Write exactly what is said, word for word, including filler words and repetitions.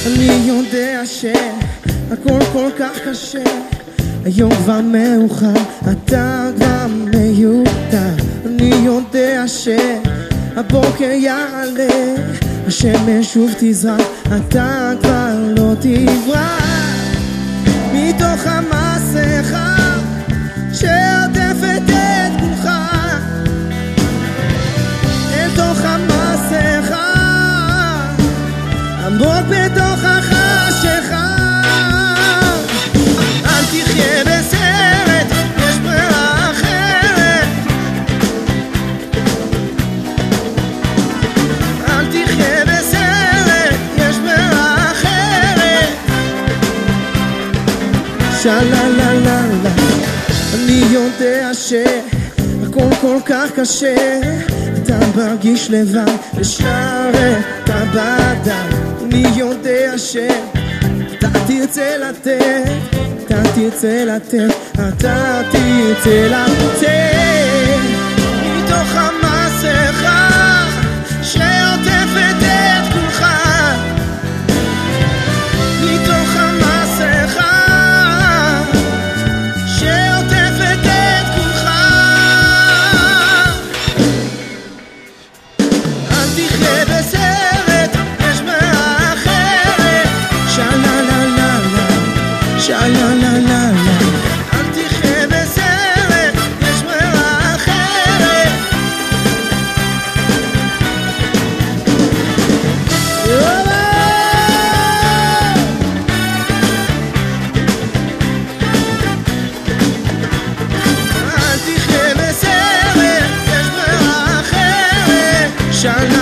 אני יודע שהכל כל כך קשה, היום כבר מאוחר, אתה כבר מיותר. אני יודע שהבוקר יעלה, השמש שוב תזרח, אתה כבר לא תברח מתוך המסכה שעוטפת את כולך, אל תוך המסכה עמוק בתוך החשכה. אל תחיה בסרט, יש ברירה אחרת. אל תחיה בסרט, יש ברירה אחרת. שללללה, אני יודע שהכל כל כך קשה, אתה מרגיש לבד ושרת בדם. אני יודע שאתה תרצה לתת, אתה תרצה לתת, אתה תרצה לתת מתוך המסכה שעוטפת את כולך, מתוך המסכה שעוטפת את כולך. אל תחיה בסרט, יש ברירה אחרת. שללללה, שללללה, אל תחיה בסרט, יש ברירה אחרת. אל תחיה בסרט, יש ברירה אחרת.